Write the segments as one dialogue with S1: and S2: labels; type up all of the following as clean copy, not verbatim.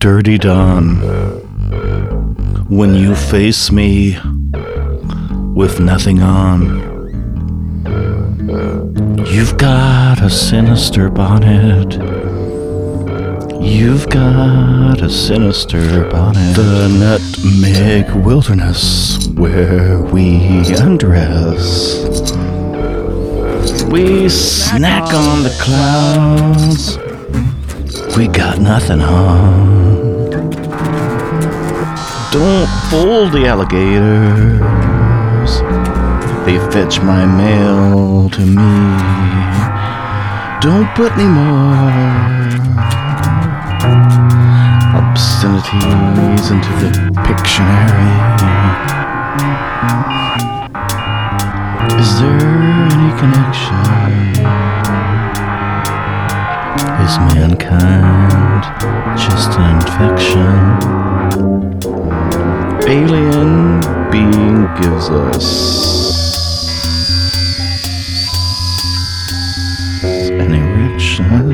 S1: dirty dawn, when you face me with nothing on. You've got a sinister bonnet. You've got a sinister bonnet. The nutmeg wilderness where we undress. We snack on the clouds. We got nothing on. Don't fool the alligators. They fetch my mail to me. Don't put any more obscenities into the Pictionary. Is there any connection? Is mankind just an infection? Alien being gives us an erection.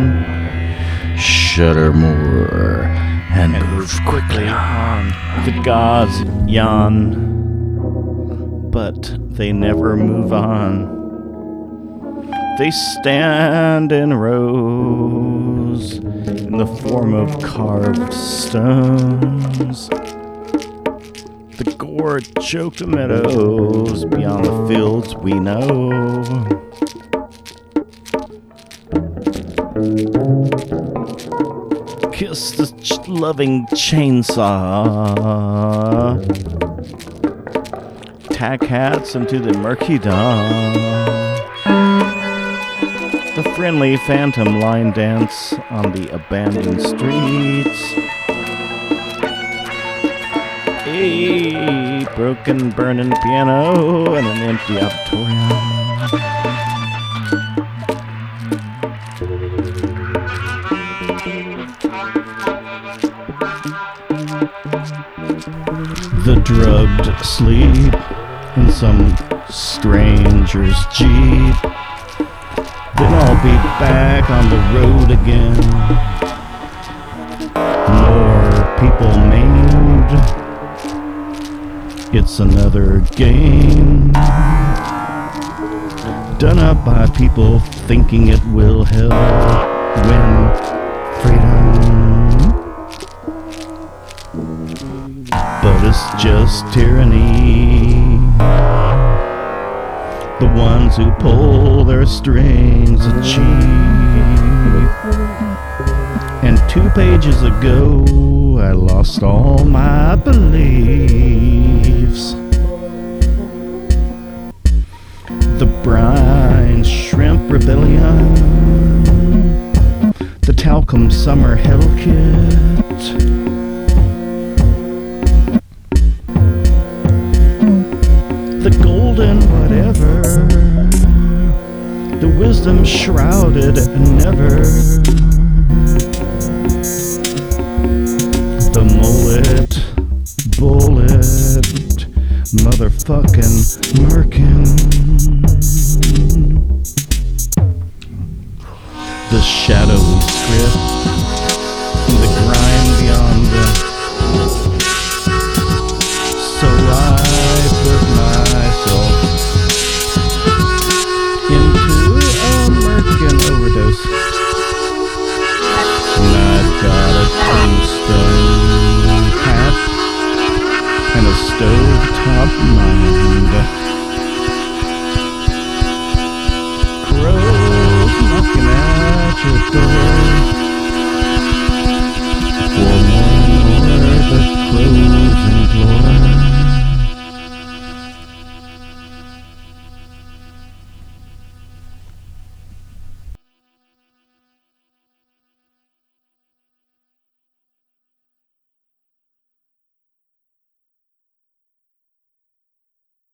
S1: Shudder more and move quickly on.
S2: The gods yawn, but they never move on. They stand in rows in the form of carved stones. The gore-choked meadows beyond the fields we know. Kiss the loving chainsaw. Tack hats into the murky dawn. The friendly phantom line dance on the abandoned streets. A broken, burning piano and an empty auditorium. The drugged sleep in some stranger's jeep. Then I'll be back on the road again. More people maimed. It's another game. Done up by people thinking it will help win freedom. But it's just tyranny. The ones who pull their strings achieve. And 2 pages ago, I lost all my beliefs. The brine shrimp rebellion. The talcum summer hell kit. The golden whatever, the wisdom shrouded never, the mullet, bullet, motherfucking merkin, the shadowy script, the grime beyond the. So I put myself into a merkin overdose. And I've got a tombstone hat and a stovetop mind. Crows knocking at your door.